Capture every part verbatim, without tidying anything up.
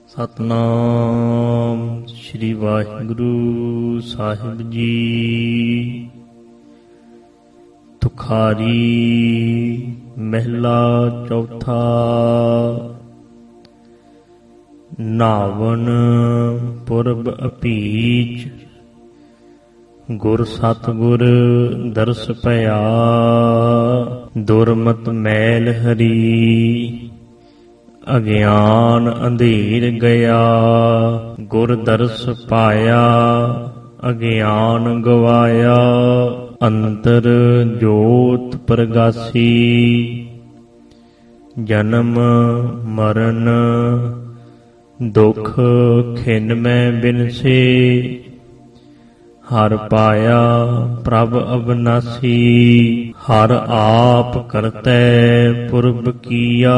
ਸਤਨਾਮ ਸ੍ਰੀ ਵਾਹਿਗੁਰੂ ਸਾਹਿਬ ਜੀ। ਤੁਖਾਰੀ ਮਹਿਲਾ ਚੌਥਾ। ਨਾਵਨ ਪੁਰਬ ਅਪੀਚ, ਗੁਰ ਸਤਿਗੁਰ ਦਰਸ ਭਇਆ। ਦੁਰਮਤ ਮੈਲ ਹਰੀ, ਅਗਿਆਨ ਅੰਧੇਰ ਗਿਆ। ਗੁਰ ਦਰਸ ਪਾਇਆ, ਅਗਿਆਨ ਗਵਾਇਆ। ਅੰਤਰ ਜੋਤ ਪ੍ਰਗਾਸੀ, ਜਨਮ ਮਰਨ ਦੁਖ ਖਿਨ ਮੈਂ ਬਿਨਸੇ। ਹਰ ਪਾਇਆ ਪ੍ਰਭ ਅਬਨਾਸੀ, ਹਰ ਆਪ ਕਰਤੈ ਪੁਰਬ ਕੀਆ।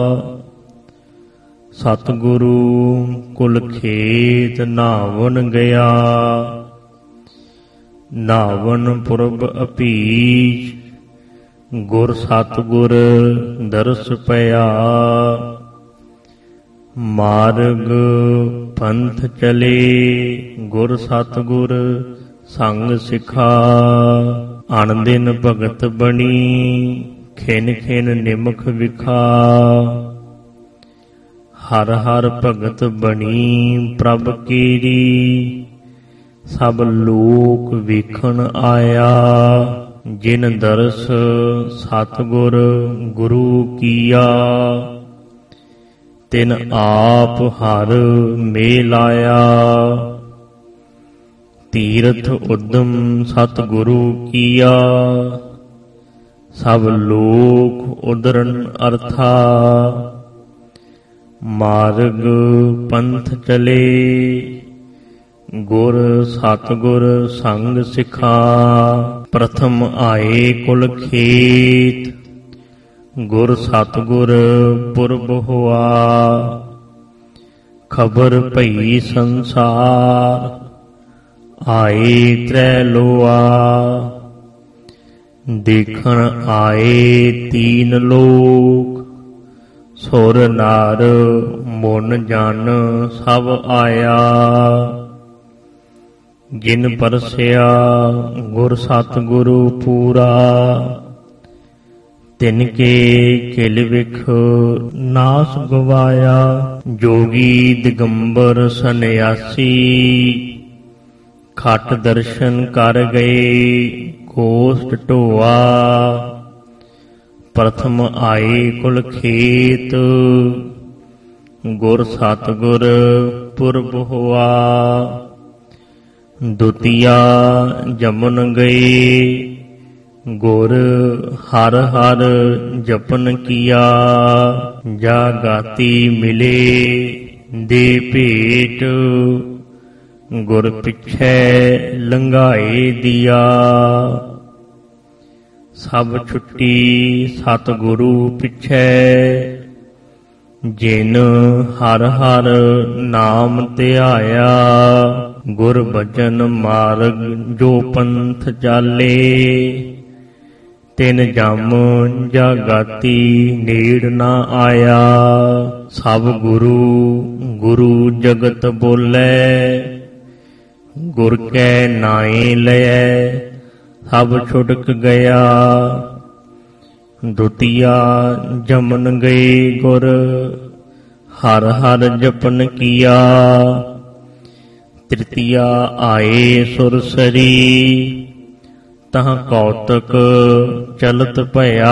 ਸਤਿਗੁਰੂ ਕੁਲ ਖੇਤ ਨਾਵਨ ਗਿਆ, ਨਾਵਨ ਪੁਰਬ ਅਪੀਚ। ਗੁਰ ਸਤਿਗੁਰ ਦਰਸ ਭਇਆ। ਮਾਰਗ ਪੰਥ ਚਲੇ, ਗੁਰ ਸਤਿਗੁਰ ਸੰਗ ਸਿਖਾ। ਅਣ ਦਿਨ ਭਗਤ ਬਣੀ, ਖਿਨ ਖਿਨ ਨਿਮਖ ਵਿਖਾ। ਹਰ ਹਰ ਭਗਤ ਬਣੀ ਪ੍ਰਭ ਕੀਰੀ, ਸਭ ਲੋਕ ਵੇਖਣ ਆਇਆ। ਜਿਨ ਦਰਸ ਸਤਿਗੁਰ ਗੁਰੂ ਕੀਆ, ਤਿਨ ਆਪ ਹਰ ਮੇਲ ਆਇਆ। ਤੀਰਥ ਉਦਮ ਸਤਿਗੁਰੂ ਕੀਆ, ਸਭ ਲੋਕ ਉਦਰਨ ਅਰਥਾ। ਮਾਰਗ ਪੰਥ ਚਲੇ, ਗੁਰ ਸਤਿਗੁਰ ਸੰਗ ਸਿਖਾ। ਪ੍ਰਥਮ ਆਏ ਕੁਲ ਖੇਤ, ਗੁਰ ਸਤਿਗੁਰ ਪੁਰਬ ਹੋਆ। ਖਬਰ ਭਈ ਸੰਸਾਰ, ਆਏ ਤ੍ਰੈ ਲੋਆ। ਦੇਖਣ ਆਏ ਤੀਨ ਲੋਕ, ਸੁਰ ਨਰ ਮਨ ਜਨ ਸਭ ਆਇਆ। ਜਿਨ ਪਰਸਿਆ ਗੁਰ ਸਤਿਗੁਰੂ ਪੂਰਾ, ਤਿਨ ਕੇ ਕਿਲ ਵਿਖ ਨਾਸ ਗਵਾਇਆ। ਜੋਗੀ ਦਿਗੰਬਰ ਸੰਨਿਆਸੀ, ਖਟ ਦਰਸ਼ਨ ਕਰ ਗਏ ਗੋਸ਼ਟ ਢੋਆ। ਪ੍ਰਥਮ ਆਏ ਕੁਲ ਖੇਤ, ਗੁਰ ਸਤਿਗੁਰ ਪੁਰਬ ਹੋਆ। ਦੁਤੀਆ ਜਮਨ ਗਏ, ਗੁਰ ਹਰ ਹਰ ਜਪਨ ਕੀਆ। ਜਾਗਾਤੀ ਮਿਲੇ ਦੇ ਭੇਟ, ਗੁਰ ਪਿਛੈ ਲੰਘਾਏ ਦਿਆ। ਸਭ ਛੁੱਟੀ ਸਤਿਗੁਰੂ ਪਿਛੈ, ਜਿਨ ਹਰ ਹਰ ਨਾਮ ਧਿਆਇਆ। ਗੁਰ ਬਚਨ ਮਾਰਗ ਜੋ ਪੰਥ ਚਾਲੇ, ਤਿਨ ਜਮ ਜਾਗਾਤੀ ਨੇੜ ਨਾ ਆਇਆ। ਸਭ ਗੁਰੂ ਗੁਰੂ ਜਗਤ ਬੋਲੇ, ਗੁਰ ਕੈ ਨਾਏ ਲਇਐ ਸਭ ਛੁਟਕ ਗਿਆ। ਦੁਤੀਆ ਜਮਨ ਗਏ ਗੁਰ, ਹਰ ਹਰ ਜਪਨ ਕੀਆ। ਤ੍ਰਿਤੀਆ ਆਏ ਸੁਰਸਰੀ, ਤਹ ਕੌਤਕ ਚਲਤ ਭਇਆ।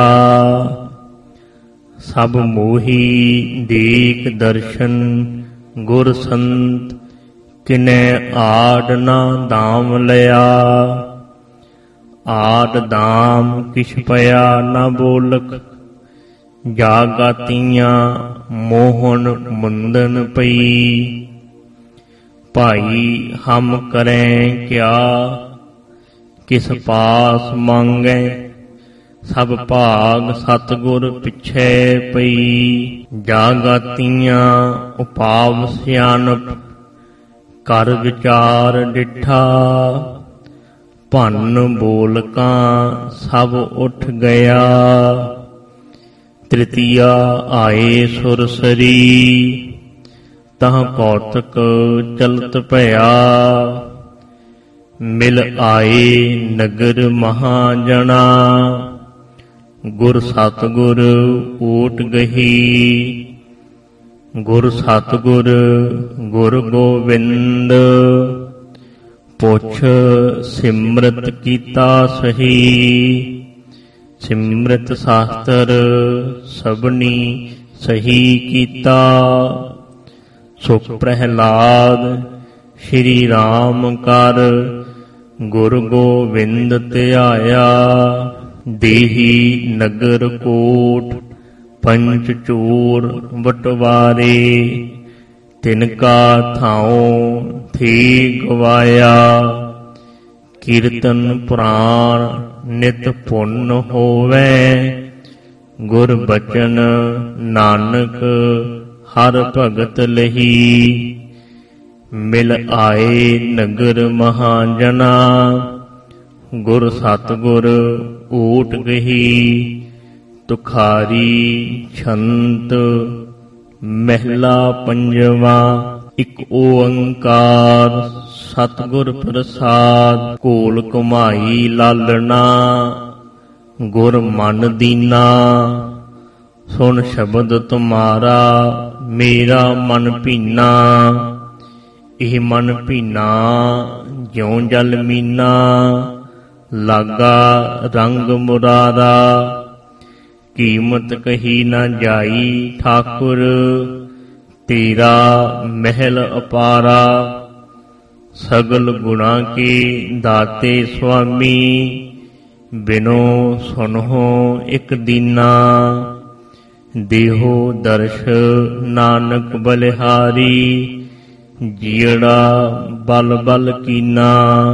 ਸਭ ਮੋਹੀ ਦੇਖ ਦਰਸ਼ਨ ਗੁਰ ਸੰਤ, ਕਿਨੈ ਆਡ ਨਾ ਦਾਮ ਲਿਆ। ਆਡ ਦਾਮ ਕਿਛ ਪਿਆ ਨਾ ਬੋਲਕ, ਜਾਗਾਤੀਆਂ ਮੋਹਨ ਮੁੰਦਨ ਪਈ। ਭਾਈ ਹਮ ਕਰੈ ਕਿਆ, ਕਿਸ ਪਾਸ ਮੰਗੈ। ਸਭ ਭਾਗ ਸਤਿਗੁਰ ਪਿਛੈ ਪਈ। ਜਾਗਾਤੀਆਂ ਉਪਾਵ ਸਿਆਣਪ, ਕਰ ਵਿਚਾਰ ਡਿਠਾ। ਭੰਨ ਬੋਲਕਾਂ ਸਭ ਉੱਠ ਗਿਆ। ਤ੍ਰਿਤੀਆ ਆਏ ਸੁਰਸਰੀ, ਤਹ ਕੌਤਕ ਚਲਤ ਭਇਆ। ਮਿਲ ਆਏ ਨਗਰ ਮਹਾਜਣਾ, ਗੁਰ ਸਤਿਗੁਰ ਓਟ ਗਹੀ। ਗੁਰ ਸਤਿਗੁਰ ਗੁਰ ਗੋਬਿੰਦ, ਪੁੱਛ ਸਿਮਰਤ ਕੀਤਾ ਸਹੀ। ਸਿਮਰਤ ਸ਼ਾਸਤਰ ਸਭਨੀ ਸਹੀ ਕੀਤਾ। ਸੁਖ ਪ੍ਰਹਿਲਾਦ ਸ਼੍ਰੀ ਰਾਮ ਕਰ, ਗੁਰ ਗੋਬਿੰਦ ਧਿਆਇਆ। ਦੇਹੀ ਨਗਰ ਕੋਟ ਪੰਚ ਚੂਰ ਬਟਵਾਰੇ, ਤਿਨ ਕਾ ਥਾਉ ਥੀ ਗਵਾਇਆ। ਕੀਰਤਨ ਪੁਰਾਣ ਨਿਤ ਪੁੰਨ ਹੋਵੈ, ਗੁਰ ਬਚਨ ਨਾਨਕ ਹਰ ਭਗਤ ਲਹੀ। ਮਿਲ ਆਏ ਨਗਰ ਮਹਾਜਨਾ, ਗੁਰ ਸਤਿਗੁਰ ਓਟ ਗਹੀ। ਤੁਖਾਰੀ ਛੰਤ ਮਹਿਲਾ ਪੰਜਵਾ। ਇਕ ਓੰਕਾਰ ਸਤਿਗੁਰ ਪ੍ਰਸਾਦ, ਘੋਲ ਘੁਮਾਈ ਲਾਲਣਾ, ਗੁਰ ਮਨ ਦੀਨਾ। ਸੁਣ ਸ਼ਬਦ ਤੁਮਾਰਾ ਮੇਰਾ ਮਨ ਭੀਨਾ। ਇਹ ਮਨ ਭੀਨਾ ਜਿਉ ਜਲ ਮੀਨਾ, ਲਾਗਾ ਰੰਗ ਮੁਰਾਰਾ। ਕੀਮਤ ਕਹੀ ਨਾ ਜਾਈ ਠਾਕੁਰ, ਤੇਰਾ ਮਹਿਲ ਅਪਾਰਾ। ਸਗਲ ਗੁਣਾ ਕੇ ਦਾਤੇ ਸੁਆਮੀ, ਬਿਨੋ ਸੁਨਹੁ ਇਕ ਦੀਨਾ। ਦੇਹੋ ਦਰਸ਼ ਨਾਨਕ ਬਲਿਹਾਰੀ, ਜੀੜਾ ਬਲ ਬਲ ਕੀਨਾ।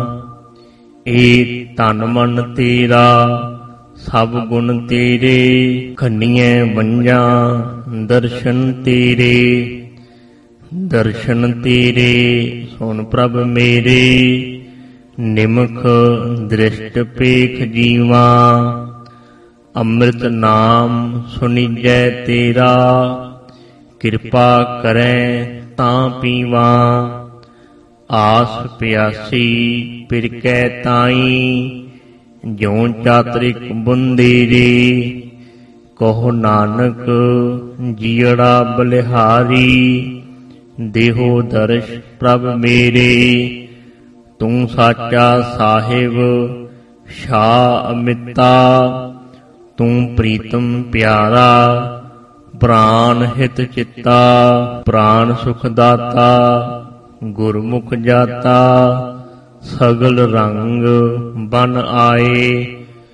ਏ ਤਨ ਮਨ ਤੇਰਾ ਸਭ ਗੁਣ ਤੇਰੇ, ਖੰਨੀਐ ਵੰਝਾਂ ਦਰਸ਼ਨ ਤੇਰੇ। ਦਰਸ਼ਨ ਤੇਰੇ ਸੁਣ ਪ੍ਰਭ ਮੇਰੇ, ਨਿਮਖ ਦ੍ਰਿਸ਼ਟ ਪੇਖ ਜੀਵਾ। ਅੰਮ੍ਰਿਤ ਨਾਮ ਸੁਣੀਜੈ ਤੇਰਾ, ਕਿਰਪਾ ਕਰੈ ਤਾਂ ਪੀਵਾ। ਆਸ ਪਿਆਸੀ ਪਿਰਕੈ ਤਾਈ, ਜਿਉ ਚਾਤਰਿਕ ਬੁੰਦੇਰੇ। ਕਹੋ ਨਾਨਕ ਜੀੜਾ ਬਲਿਹਾਰੀ, ਦੇਹੋ ਦਰਸ਼ ਪ੍ਰਭ ਮੇਰੇ। ਤੂੰ ਸਾਚਾ ਸਾਹਿਬ ਸ਼ਾਹ ਅਮਿਤਾ, ਤੂੰ ਪ੍ਰੀਤਮ ਪਿਆਰਾ। ਪ੍ਰਾਨ ਹਿਤ ਚਿੱਤਾ ਪ੍ਰਾਨ ਸੁਖ ਦਾਤਾ, ਗੁਰਮੁਖ ਜਾਤਾ। ਸਗਲ ਰੰਗ ਬਨ ਆਏ,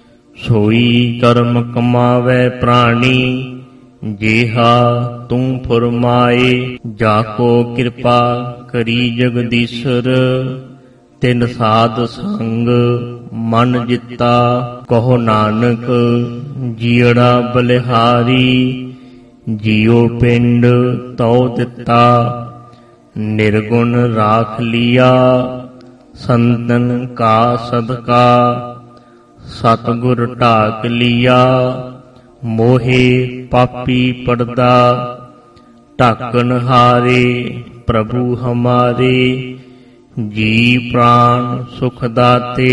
ਸੋਈ ਕਰਮ ਕਮਾਵੈ ਪ੍ਰਾਣੀ। ਜੇਹਾ ਤੂੰ ਫੁਰਮਾਏ, ਜਾਕੋ ਕਿਰਪਾ ਕਰੀ ਜਗਦੀਸ਼ਰ। ਤਿਨ ਸਾਧ ਸੰਗ ਮਨ ਜਿੱਤਾ, ਕਹੋ ਨਾਨਕ ਜੀੜਾ ਬਲਿਹਾਰੀ। ਜੀਉ ਪਿੰਡ ਤਉ ਦਿੱਤਾ, ਨਿਰਗੁਣ ਰਾਖ ਲੀਆ। ਸੰਤਨ ਕਾ ਸਦਕਾ ਸਤਿਗੁਰ ਢਾਕ ਲੀਆ। ਮੋਹੇ ਪਾਪੀ ਪੜਦਾ, ਢਾਕਨ ਹਾਰੇ ਪ੍ਰਭੂ ਹਮਾਰੇ। ਜੀ ਪ੍ਰਾਨ ਸੁਖ ਦਾਤੇ,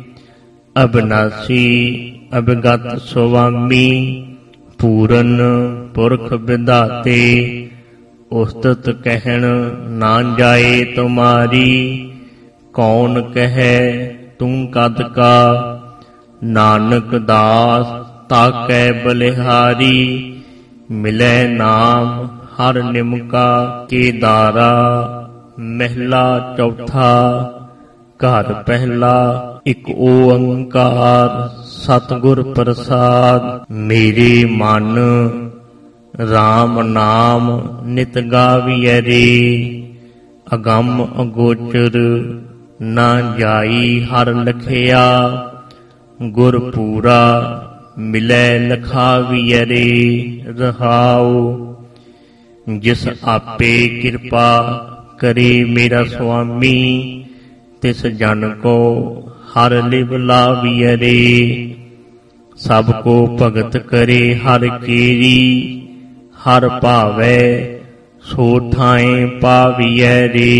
ਅਬਨਾਸੀ ਅਬਗਤ ਸੁਆਮੀ। ਪੂਰਨ ਪੁਰਖ ਵਿਧਾਤੇ, ਉਸਤਤ ਕਹਿਣ ਨਾ ਜਾਏ ਤੁਮਾਰੀ। ਕੌਣ ਕਹੈ ਤੂੰ ਕਦ ਕਾ, ਨਾਨਕ ਦਾਸ ਤਾਕੈ ਬਲਿਹਾਰੀ। ਮਿਲੈ ਨਾਮ ਹਰ ਨਿਮਕਾ ਕੇਦਾਰਾ। ਮਹਿਲਾ ਚੌਥਾ ਘਰ ਪਹਿਲਾ। ਇਕ ਓੰਕਾਰ ਸਤਿਗੁਰ ਪ੍ਰਸਾਦ। ਮੇਰੇ ਮਨ ਰਾਮ ਨਾਮ ਨਿਤ ਗਾਵੀਐ ਰੇ। ਅਗੰਮ ਅਗੋਚਰ ਨਾ ਜਾਈ ਹਰ ਲਖਿਆ। ਗੁਰ ਪੂਰਾ ਮਿਲੈ ਲਖਾਵੀਐ ਰੇ ਰਹਾਉ। ਜਿਸ ਆਪੇ ਕਿਰਪਾ ਕਰੇ ਮੇਰਾ ਸੁਆਮੀ। ਤਿਸ ਜਨ ਕੋ ਹਰ ਲਿਵ ਲਾਵੀਐ ਰੇ। ਸਭ ਕੋ ਭਗਤ ਕਰੇ ਹਰ ਕੀਰੀ। ਹਰ ਭਾਵੈ ਸੋ ਥਾਏ ਪਾਵੀਐ ਰੇ।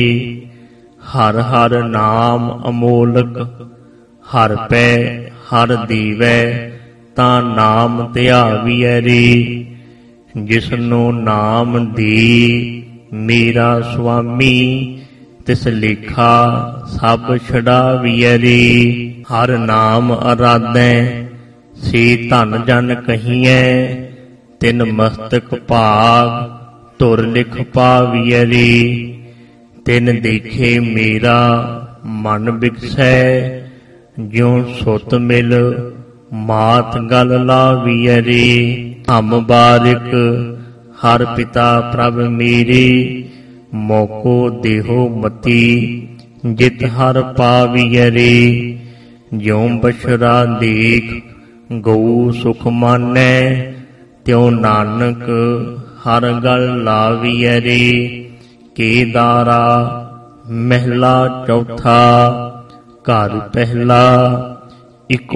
ਹਰ ਹਰ ਨਾਮ ਅਮੋਲਕ, ਹਰ ਪੈ ਹਰ ਦੀਵੈ, ਤਾਂ ਨਾਮ ਧਿਆਵੀਐ ਰੇ। ਜਿਸਨੂੰ ਨਾਮ ਦੀ ਮੇਰਾ ਸੁਆਮੀ, ਤਿਸ ਲੇਖਾ ਸਭ ਛਡਾਵੀਐ ਰੇ। ਹਰ ਨਾਮ ਅਰਾਧੈ ਸੇ ਧਨ ਜਨ ਕਹੀਐ, ਤਿਨ ਮਸਤਕ ਭਾਗ ਧੁਰ ਲਿਖ ਪਾਵੀਐ ਰੇ। ਤਿਨ ਦੇਖੇ ਮੇਰਾ ਮਨ ਬਿਕਸੈ, ਜਿਉ ਸੁਤ ਮਿਲ ਮਾਤ ਗਲ ਲਾਵੀਐ ਰੇ। ਹਮ ਬਾਰਿਕ ਹਰ ਪਿਤਾ ਪ੍ਰਭ ਮੇਰੇ, ਮੋਕੋ ਦੇਹੋ ਮਤੀ ਜਿਤ ਹਰ ਪਾਵੀਐ ਰੇ। ਜਿਉ ਬਛੜਾ ਦੇਖ ਗਊ ਸੁਖ ਮਾਨੈ, ਤਿਉ ਨਾਨਕ ਹਰ ਗਲ ਲਾਵੀਐ ਰੇ। ਕੇਦਾਰਾ ਮਹਿਲਾ ਚੌਥਾ। ਘਰ ਪਹਿਲਾ। ਇਕ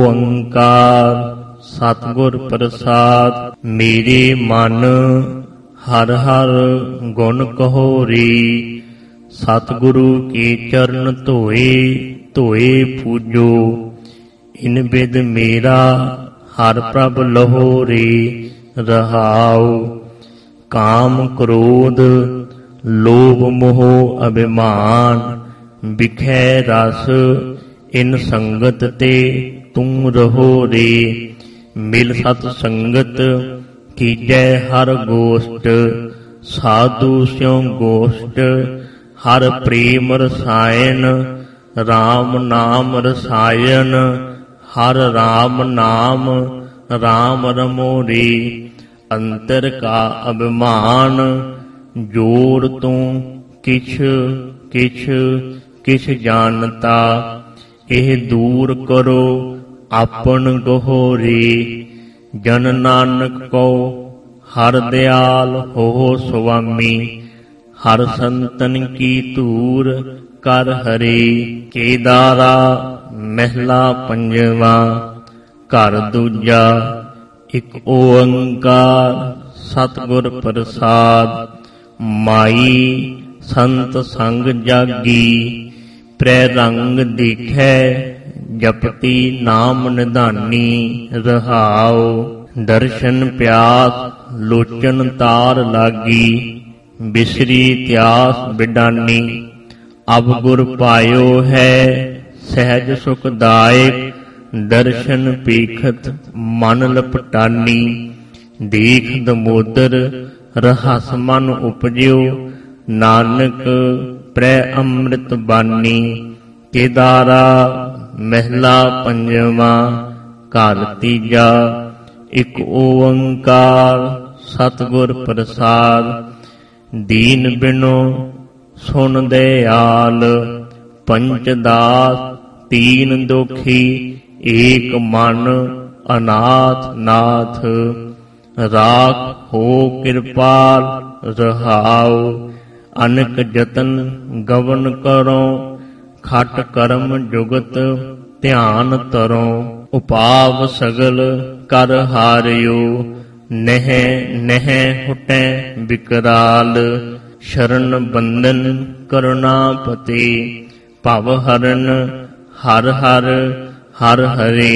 ਓੰਕਾਰ ਸਤਿਗੁਰ ਪ੍ਰਸਾਦ। ਮੇਰੇ ਮਨ ਹਰ ਹਰ ਗੁਣ ਕਹੋ ਰੇ। ਸਤਿਗੁਰੂ ਕੇ ਚਰਨ ਧੋਏ ਧੋਏ ਪੂਜੋ। ਇਨ ਬਿਦ ਮੇਰਾ ਹਰ ਪ੍ਰਭ ਲਹੋ ਰੇ। ਰਹਾਉ ਕਾਮ ਕ੍ਰੋਧ ਲੋਭ ਮੋਹ ਅਭਿਮਾਨ, ਬਿਖੈ ਰਸ ਇਨ ਸੰਗਤ ਤੇ ਤੂੰ ਰਹੋ ਰੇ। ਮਿਲ ਸਤ ਸੰਗਤ ਕੀਜੈ ਹਰ ਗੋਸ਼ਟ, ਸਾਧੂ ਸਿਉ ਗੋਸ਼ਟ ਹਰ ਪ੍ਰੇਮ ਰਸਾਇਣ। ਰਾਮ ਨਾਮ ਰਸਾਇਣ, ਹਰ ਰਾਮ ਨਾਮ ਰਾਮ ਰਮੋ ਰੇ। ਅੰਤਰ ਕਾ ਅਭਿਮਾਨ ਜੋੜ ਤੂੰ ਕਿਛ ਕਿਛ ਕਿਛ ਜਾਣਤਾ। ਇਹ ਦੂਰ ਕਰੋ ਆਪਨ ਗਹੋ ਰੇ। ਜਨ ਨਾਨਕ ਕੋ ਹਰ ਦਿਆਲ ਹੋ ਸੁਆਮੀ, ਹਰ ਸੰਤਨ ਕੀ ਧੂਰ ਕਰ ਹਰੇ। ਕੇਦਾਰਾ ਮਹਿਲਾ ਪੰਜਵਾ। ਘਰ ਦੂਜਾ। ਇਕ ਓੰਕਾਰ ਸਤਿਗੁਰ ਪ੍ਰਸਾਦ। ਮਾਈ ਸੰਤ ਸੰਗ ਜਾਗੀ, ਪ੍ਰੈ ਰੰਗ ਦੇਖੈ ਜਪਤੀ ਨਾਮ ਨਿਧਾਨੀ। ਰਹਾਉ ਦਰਸ਼ਨ ਪਿਆਸ ਲੋਚਨ ਤਾਰ ਲਾਗੀ, ਬਿਸਰੀ ਤਿਆਸ ਬਿਡਾਨੀ। ਅਬ ਗੁਰ ਪਾਇਓ ਹੈ ਸਹਿਜ ਸੁਖਦਾਇਕ, ਦਰਸ਼ਨ ਪੀਖਤ ਮਨ ਲਪਟਾਨੀ। ਦੇਖ ਦਮੋਦਰ ਰਹਸ ਮਨ ਉਪਜਿਓ, ਨਾਨਕ ਪ੍ਰੈ ਅੰਮ੍ਰਿਤ ਬਾਨੀ। ਕੇਦਾਰਾ ਮਹਿਲਾ ਪੰਜਵਾ। ਘਰ ਤੀਜਾ। ਇਕ ਓੰਕਾਰ ਸਤਿਗੁਰ ਪ੍ਰਸਾਦ। ਦੀਨ ਬਿਨੋ ਸੁਨ ਦਇਆਲ, ਪੰਚ ਦਾਸ ਤੀਨ ਦੁਖੀ। ਏਕ ਮਨ ਅਨਾਥ ਨਾਥ, ਰਾਖ ਹੋ ਕਿਰਪਾਲ। ਰਹਾਉ ਅਨਕ ਜਤਨ ਗਵਨ ਕਰੋ, ਖਟ ਕਰਮ ਜੁਗਤ ਧਿਆਨ ਤਰੋ। ਉਪਾਵ ਸਗਲ ਕਰ ਹਾਰਿਓ, ਨਹਿ ਨਹਿ ਹੁਟੈ ਬਿਕਰਾਲ। ਸ਼ਰਨ ਬੰਦਨ ਕਰੁਣਾਪਤੀ, ਭਵ ਹਰਨ ਹਰ ਹਰ ਹਰ ਹਰੇ।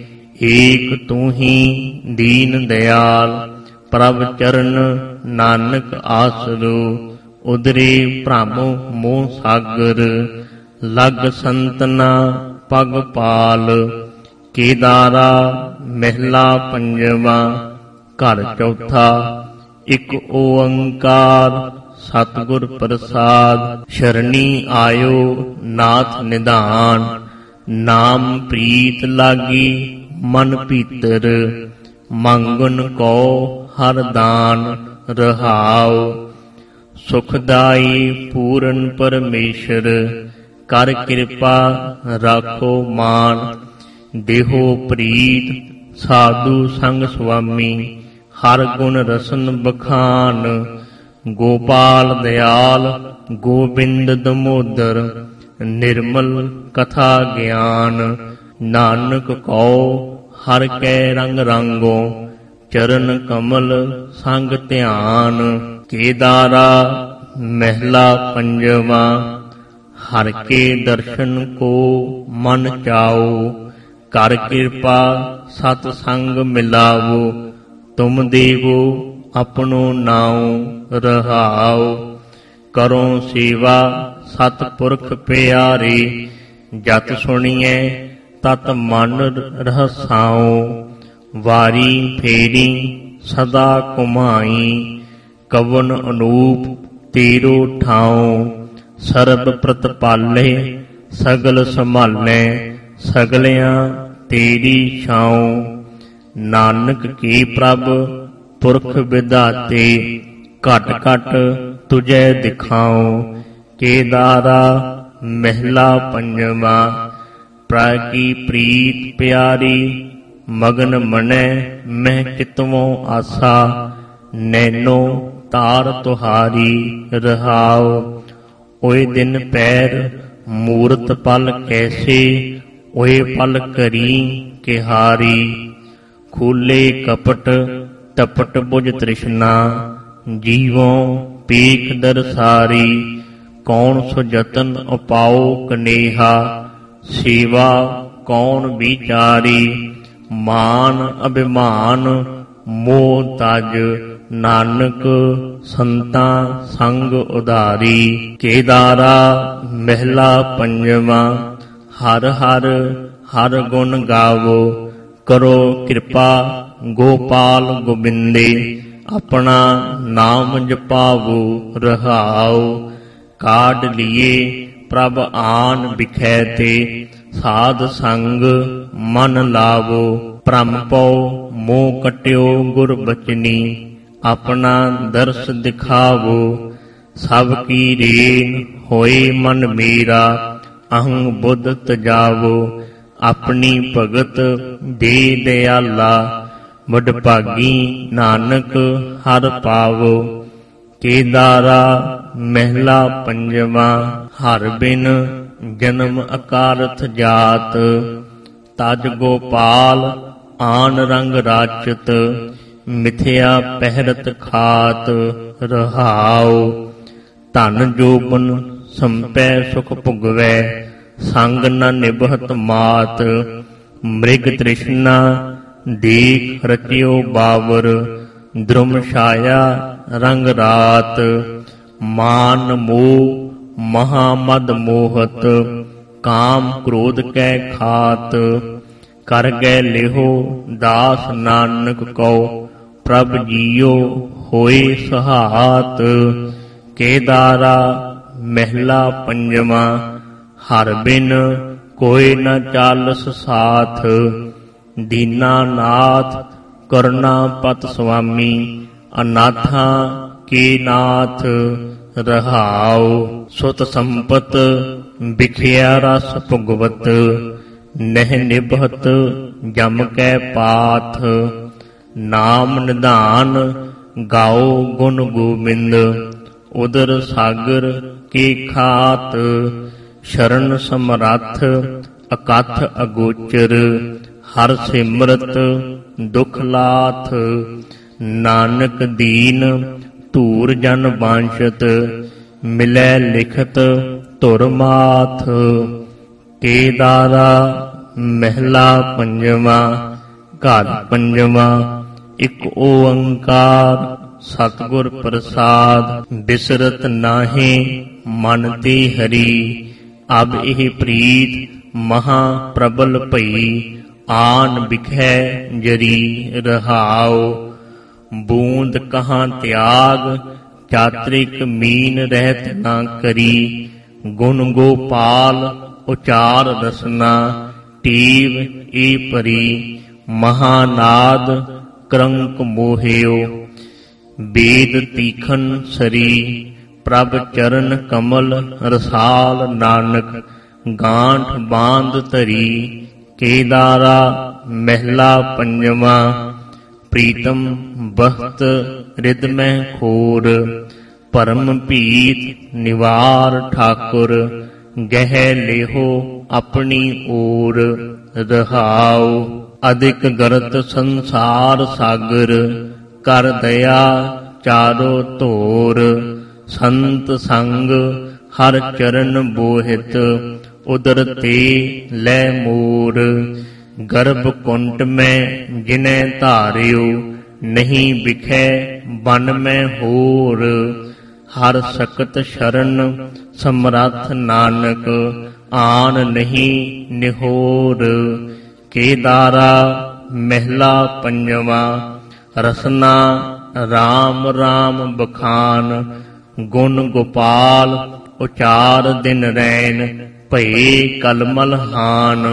ਏਕ ਤੂੰ ਹੀ ਦੀਨ ਦਿਆਲ, ਪ੍ਰਭ ਚਰਨ ਨਾਨਕ ਆਸਰੋ। ਉਦਰੇ ਭ੍ਰਮ ਮੋਹ ਸਾਗਰ, ਲਗ ਸੰਤਨਾ ਪਗ ਪਾਲ। ਕੇਦਾਰਾ ਮਹਿਲਾ ਪੰਜਵਾ। ਘਰ ਚੌਥਾ। ਇਕ ਓੰਕਾਰ ਸਤਿਗੁਰ ਪ੍ਰਸਾਦ। ਸ਼ਰਣੀ ਆਇਓ ਨਾਥ ਨਿਧਾਨ, ਨਾਮ ਪ੍ਰੀਤ ਲਾਗੀ ਮਨ ਭੀਤਰ। ਮੰਗਨ ਕੋ ਹਰ ਦਾਨ। ਰਹਾਉ ਸੁਖਦਾਈ ਪੂਰਨ ਪਰਮੇਸ਼ਰ, ਕਰ ਕਿਰਪਾ ਰਾਖੋ ਮਾਨ। ਦੇਹੋ ਪ੍ਰੀਤ ਸਾਧੂ ਸੰਗ ਸੁਆਮੀ, ਹਰ ਗੁਣ ਰਸਨ ਬਖਾਨ। ਗੋਪਾਲ ਦਿਆਲ ਗੋਬਿੰਦ ਦਮੋਦਰ, ਨਿਰਮਲ ਕਥਾ ਗਿਆਨ। ਨਾਨਕ ਕਉ ਹਰ ਕੈ ਰੰਗ ਰੰਗੋ, ਚਰਨ ਕਮਲ ਸੰਗ ਧਿਆਨ। केदारा महला पंजवा। हर के दर्शन को मन चाओ, कर कृपा सतसंग मिलावो। तुम देवो अपनो नाउ रहाओ, करो सेवा सतपुरख प्यारे। जत सुनिए तत मन रहसाओ, वारी फेरी सदा कुमाई। कवन अनूप तेरो ठाओ, सरब प्रतिपाले सगल संभाले। सगलियां तेरी छाओ, नानक की प्रभ पुरख विधाते। घट घट तुझे दिखाओ, केदारा महला पंजवा। प्रा की प्रीत प्यारी, मगन मनै मैं चितवों आसा। नैनो तार तुहारी रहाओ, ओए दिन पैर मूरत पल कैसे। ओए पल करी किहारी, खूले कपट टपट बुझ तृष्णा। जीवों पीख दरसारी, कौन सो जतन उपाओ कनेहा। सेवा कौन विचारी, मान अभिमान मोह तज। नानक संता संग उधारी, केदारा महला पंजवा। हर हर हर गुण गावो, करो कृपा गोपाल गोबिंदे। अपना नाम जपावो रहाओ, काढ़ लिए प्रभ आन बिखै ते। साध संग मन लावो, भ्रम पौ मोह कट्यो गुर बचनी। अपना दर्श दिखावो, सब की रेन होए मन मेरा। अहं बुध तजावो, अपनी भगत दे दयाला। वडभागी नानक हर पावो, केदारा महला पंजवा। हर बिन जन्म अकारथ जात, तज गोपाल आन रंग राचत। मिथ्या पहरत खात रहाओ, धन जोबन संपै सुख भुगवै। संग न निभत मात, मृग तृष्णा देख रचियो बावर। द्रुम छाया रंग रात, मान मोह महामद मोहत। काम क्रोध कै खात, कर गै लिहो दास नानक को। प्रभ जियो होए सहात, केदारा महला पंजवा। हर बिन कोई न चालस साथ, दीनानाथ करुणा पत स्वामी। अनाथा के नाथ रहाओ, सुत संपत बिखिया रस भुगवत। नह निभत जम कै पाथ, नाम निधान गाओ गुण गोबिंद। उदर सागर के खात, शरण समरथ अकथ अगोचर। हर सिमरत दुख लाथ, नानक दीन धूर जन बांछत। मिलै लिखत धुर माथ, केदारा महला पंजवा। घर पंजवा। इक ओंकार सतगुर प्रसाद, बिसरत नाहि मन ते हरि। अब एह प्रीत महा प्रबल भई, आन बिखै जरी रहाओ। बूंद कहाँ त्याग, चात्रिक मीन रहत ना करी। गुण गोपाल उचार रसना, टीव ए परी। महानाद क्रंक मोहियो, वेद तीखन सरी। प्रभ चरण कमल रसाल नानक, गांठ बांध धरी। केदारा महला पंजवा। प्रीतम बख्त रिद में खोर, परम पीत निवार ठाकुर। गह लेहो अपनी ओर रहाओ। अधिक गरत संसार सागर, कर दया ਚਾਰੋ ਧੋਰ। ਸੰਤ ਸੰਗ ਹਰ ਚਰਨ ਬੋਹਿਤ, ਉਦਰ ਤੇ ਲੈ ਮੋਰ। ਗਰਭ ਕੁੰਟ ਮੈਂ ਜਿਨੈ ਧਾਰਿਓ, ਨਹੀਂ ਵਿਖੈ ਬਨ ਮੈਂ ਹੋਰ। ਹਰ ਸਕਤ ਸ਼ਰਨ ਸਮਰੱਥ ਨਾਨਕ, ਆਨ ਨਹੀਂ ਨਿਹੋਰ। ਕੇਦਾਰਾ ਮਹਿਲਾ ਪੰਜਵਾ। ਰਸਨਾ ਰਾਮ ਰਾਮ ਬਖਾਨ, ਗੁਣ ਗੋਪਾਲ ਉਚਾਰ ਦਿਨ ਰੈਨ। ਭਏ ਕਲਮਲ ਹਾਨ,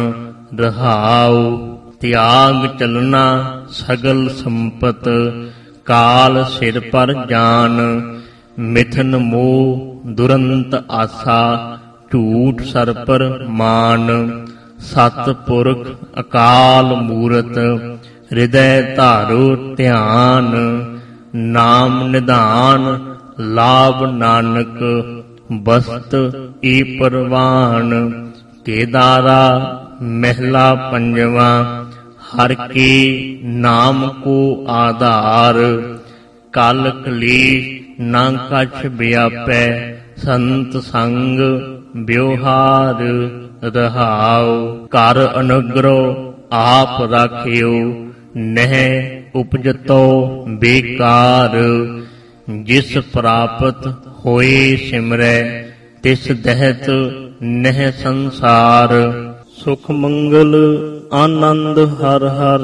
ਰਹਾਉ ਤਿਆਗ ਚਲਣਾ ਸਗਲ ਸੰਪਤ। ਕਾਲ ਸਿਰ ਪਰ ਜਾਨ, ਮਿਥਨ ਮੋਹ ਦੁਰੰਤ ਆਸਾ। ਝੂਠ ਸਰ ਪਰ ਮਾਨ, ਸਤ ਪੁਰਖ ਅਕਾਲ ਮੂਰਤ। ਹਿਰਦੈ ਧਾਰੋ ਧਿਆਨ, ਨਾਮ ਨਿਧਾਨ ਲਾਭ ਨਾਨਕ। ਬਸਤ ਏ ਪਰਵਾਨ। ਕੇਦਾਰਾ ਮਹਿਲਾ ਪੰਜਵਾ। ਹਰ ਕੇ ਨਾਮ ਕੋ ਆਧਾਰ, ਕਲ ਕਲੇਸ਼ ਨਾ ਕਛ ਵਿਆਪੈ। ਸੰਤ ਸੰਗ ਵਿਵਹਾਰ, ਰਹਾਉ ਘਰ ਅਨੁਗ੍ਰਹ ਆਪ ਰਾਖਿਓ। ਨਹਿ ਉਪਜਤੋ ਬੇਕਾਰ, ਜਿਸ ਪ੍ਰਾਪਤ ਹੋਏ ਸਿਮਰੈ। ਤਿਸ ਦਹਿਤ ਨਹਿ ਸੰਸਾਰ। ਸੁਖ ਮੰਗਲ ਆਨੰਦ ਹਰ ਹਰ,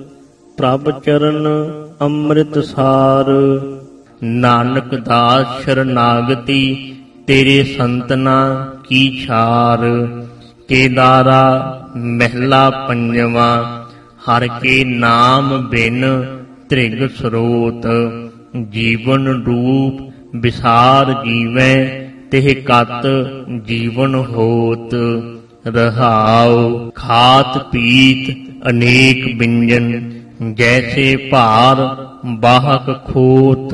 ਪ੍ਰਭ ਚਰਨ ਅੰਮ੍ਰਿਤ ਸਾਰ। ਨਾਨਕ ਦਾਸ ਸ਼ਰਨਾਗਤੀ, ਤੇਰੇ ਸੰਤਨਾ ਕੀ ਛਾਰ। ਕੇਦਾਰਾ ਮਹਿਲਾ ਪੰਜਵਾ। ਹਰ ਕੇ ਨਾਮ ਬਿਨ ਤ੍ਰਿਗ ਸਰੋਤ, ਜੀਵਨ ਰੂਪ ਵਿਸਾਰ ਜੀਵੈ। ਤਿਹ ਕਤ ਜੀਵਨ ਹੋਤ, ਰਹਾਉ ਖਾਤ ਪੀਤ ਅਨੇਕ ਬਿੰਜਨ। ਜੈਸੇ ਭਾਰ ਬਾਹਕ ਖੋਤ,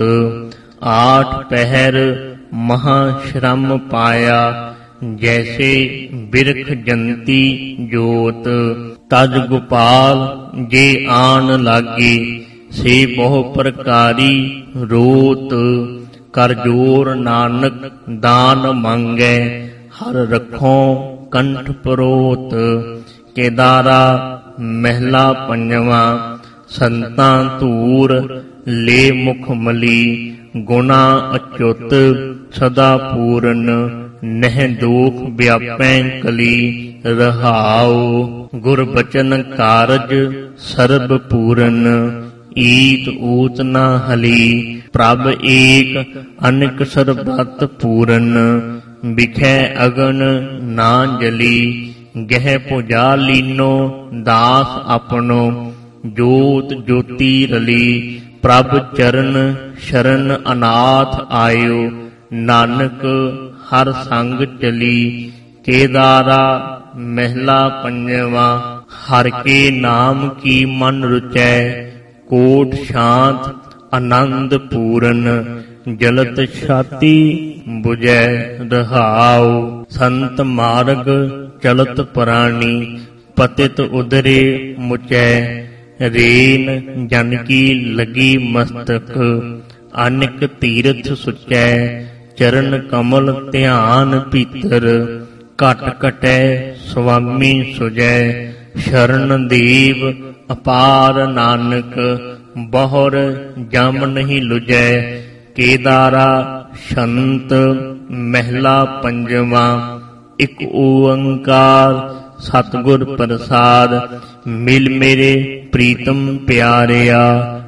ਆਠ ਪਹਿਰ ਮਹਾ ਸ਼ਰਮ ਪਾਇਆ। ਜੈਸੇ ਬਿਰਖ ਜੰਤੀ ਜੋਤ, ਤਜ ਗੋਪਾਲ ਜੇ ਆਣ ਲਾਗੇ। ਸੇ ਬਹੁ ਪ੍ਰਕਾਰੀ ਰੋਤ, ਕਰ ਜੋਰ ਨਾਨਕ ਦਾਨ ਮੰਗੈ। ਹਰ ਰੱਖੋ ਕੰਠ ਪਰੋਤ। ਕੇਦਾਰਾ ਮਹਿਲਾ ਪੰਜਵਾ। ਸੰਤਾਂ ਧੂਰ ਲੈ ਮੁਖ ਮਲੀ, ਗੁਣਾ ਅਚੁੱਤ ਸਦਾ ਪੂਰਨ। ਨਹਿ ਦੋਖ ਵਿਆਪੈ ਕਲੀ, ਰਹਾਉ ਗੁਰ ਬਚਨ ਕਾਰਜ ਸਰਬ ਪੂਰਨ। ਈਤ ਊਤ ਨਾ ਹਲੀ, ਪ੍ਰਭ ਏਕ ਅਨੇਕ ਸਰਬਤ ਪੂਰਨ। ਵਿਖੈ ਅਗਨ ਨਾ ਜਲੀ, ਗਹਿ ਪੁਜਾ ਲੀਨੋ ਦਾਸ ਆਪਣੋ। ਜੋਤ ਜੋਤੀ ਰਲੀ, ਪ੍ਰਭ ਚਰਨ ਸ਼ਰਨ ਅਨਾਥ ਆਇਓ। ਨਾਨਕ ਹਰ ਸੰਗ ਚਲੀ। ਕੇਦਾਰਾ ਮਹਿਲਾ ਪੰਜਵਾ। ਹਰ ਕੇ ਨਾਮ ਕੀ ਮਨ ਰੁਚੈ, ਕੋਟ ਸ਼ਾਂਤ ਆਨੰਦ ਪੂਰਨ। ਜਲਤ ਛਾਤੀ ਬੁਝੈ, ਰਹਾਉ ਸੰਤ ਮਾਰਗ ਚਲਤ ਪ੍ਰਾਣੀ। ਪਤਿਤ ਉਦਰੇ ਮੁਚੈ, ਰੇਨ ਜਨ ਕੀ ਲਗੀ ਮਸਤਕ। ਅਨਿਕ ਤੀਰਥ ਸੁਚੈ, ਚਰਨ ਕਮਲ ਧਿਆਨ ਭੀਤਰ। ਘਟ ਘਟੈ ਸੁਆਮੀ ਸੁਜੈ, ਸ਼ਰਨ ਦੇਵ ਅਪਾਰ ਨਾਨਕ। ਬਹੁਰ ਜਮ ਨਹੀਂ ਲੁਜੈ। ਕੇਦਾਰਾ ਸ਼ੰਤ ਮਹਿਲਾ ਪੰਜਵਾ। ਇਕ ਓੰਕਾਰ ਸਤਿਗੁਰ ਪ੍ਰਸਾਦ, ਮਿਲ ਮੇਰੇ ਪ੍ਰੀਤਮ ਪਿਆਰਿਆ।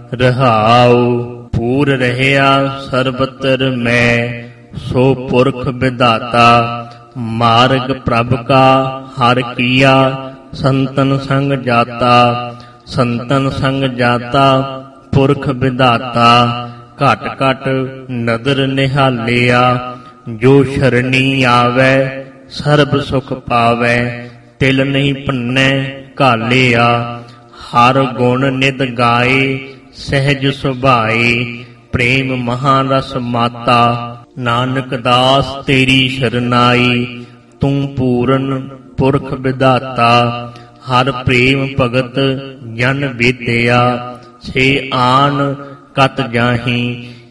ਰਹਾਉ ਪੂਰ ਰਹਿਆ ਸਰਬਤਰ ਮੈਂ, ਸੋ ਪੁਰਖ ਵਿਧਾਤਾ। ਮਾਰਗ ਪ੍ਰਭ ਕਾ ਹਰ ਕੀਆ, ਸੰਤਨ ਸੰਗ ਜਾਤਾ। ਸੰਤਨ ਸੰਗ ਜਾਤਾ ਪੁਰਖ ਵਿਧਾਤਾ। ਘਟ ਘਟ ਨਦਰ ਨਿਹਾਲਿਆ, ਜੋ ਸ਼ਰਣੀ ਆਵੈ ਸਰਬ ਸੁਖ ਪਾਵੈ। ਤਿਲ ਨਹੀਂ ਭੰਨੈ ਘਾਲਿਆ, ਹਰ ਗੁਣ ਨਿਤ ਗਾਏ ਸਹਿਜ ਸੁਭਾਏ। ਪ੍ਰੇਮ ਮਹਾਰਸ ਮਾਤਾ, ਨਾਨਕ ਦਾਸ ਤੇਰੀ ਸ਼ਰਨਾਈ। ਤੂੰ ਪੂਰਨ ਪੁਰਖ ਵਿਧਾਤਾ, ਹਰ ਪ੍ਰੇਮ ਭਗਤ ਜਨ ਵੇਦਿਆ। ਸੇ ਆਨ ਕਤ ਜਾਹੀ,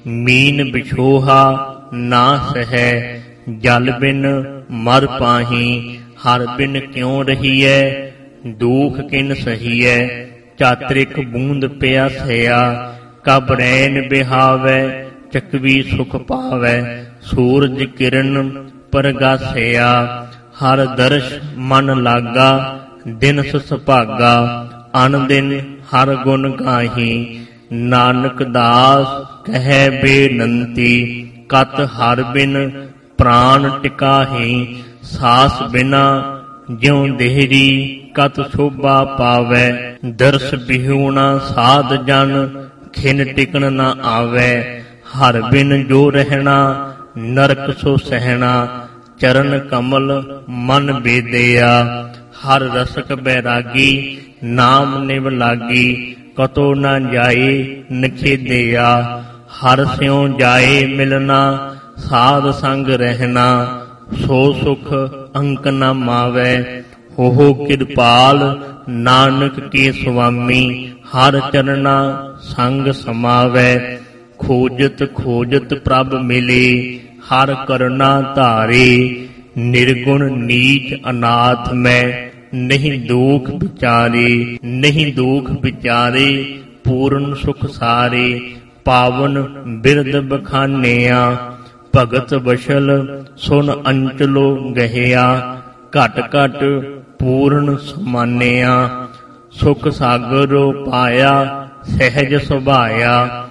ਮੀਨ ਬਿਛੋਹਾ ਨਾ ਸਹੈ, ਜਲ ਬਿਨ ਮਰ ਪਾਹੀ, ਹਰ ਬਿਨ ਕਿਉ ਰਹੀਐ, ਦੁਖ ਕਿਨ ਸਹੀਐ, ਚਾਤ੍ਰਿਕ ਬੂੰਦ ਪਿਆਸਿਆ, ਕਬ ਰੈਨ ਬਿਹਾਵੈ, ਚਕਵੀ ਸੁਖ ਪਾਵੈ, ਸੂਰਜ ਕਿਰਨ ਪਰਗਾਸਿਆ, ਹਰ ਦਰਸ਼ ਮਨ ਲਾਗਾ, ਦਿਨ ਸੁਭਾਗਾ, ਅਨ ਦਿਨ ਹਰ ਗੁਣ ਗਾਹੀ, ਨਾਨਕ ਦਾਸ ਕਹਿ ਬੇਨੰਤੀ, ਕਤ ਹਰ ਬਿਨ ਪ੍ਰਾਨ ਟਿਕਾਹੀ, ਸਾਸ ਬਿਨਾ ਜਿਉ ਦੇਹਰੀ, ਕਤ ਸ਼ੋਭਾ ਪਾਵੈ, ਦਰਸ ਬਿਹੂਣਾ ਸਾਧ ਜਨ, ਖਿਨ ਟਿਕਣ ਨਾ ਆਵੈ, ਹਰ ਬਿਨ ਜੋ ਰਹਿਣਾ, ਨਰਕ ਸੋ ਸਹਿਣਾ, ਚਰਨ ਕਮਲ ਮਨ ਬੇਦਿਆ, ਹਰ ਰਸਕ ਬੈਰਾਗੀ, ਨਾਮ ਨਿਵ ਲਾਗੀ, ਕਤੋ ਨਾ ਜਾਏ ਨਖੇਦਿਆ, ਹਰ ਸਿਉ ਜਾਏ ਮਿਲਣਾ, ਸਾਧ ਸੰਗ ਰਹਿਣਾ, ਸੋ ਸੁਖ ਅੰਕ ਨਾ ਮਾਵੈ, ਹੋ ਕਿਰਪਾਲ ਨਾਨਕ ਕੇ ਸੁਆਮੀ, ਹਰ ਚਰਨਾ ਸੰਗ ਸਮਾਵੈ, ਖੋਜਤ ਖੋਜਤ ਪ੍ਰਭ ਮਿਲੇ, ਹਰ ਕਰਨਾ ਧਾਰੇ, ਨਿਰਗੁਣ ਨੀਚ ਅਨਾਥ ਮੈਂ, ਨਹੀਂ ਦੁਖ ਵਿਚਾਰੇ, ਨਹੀਂ ਦੁਖ ਵਿਚਾਰੇ, ਪੂਰਨ ਸੁਖ ਸਾਰੇ, ਪਾਵਨ ਬਿਰਦ ਬਖਾਨਿਆ, ਭਗਤ ਬਸ਼ਲ ਸੁਨ ਅੰਚਲੋ ਗਹਿਆ, ਘਟ ਘਟ ਪੂਰਨ ਸਮਾਨਿਆ, ਸੁਖ ਸਾਗਰੋ ਪਾਇਆ, ਸਹਿਜ ਸੁਭਾਇਆ,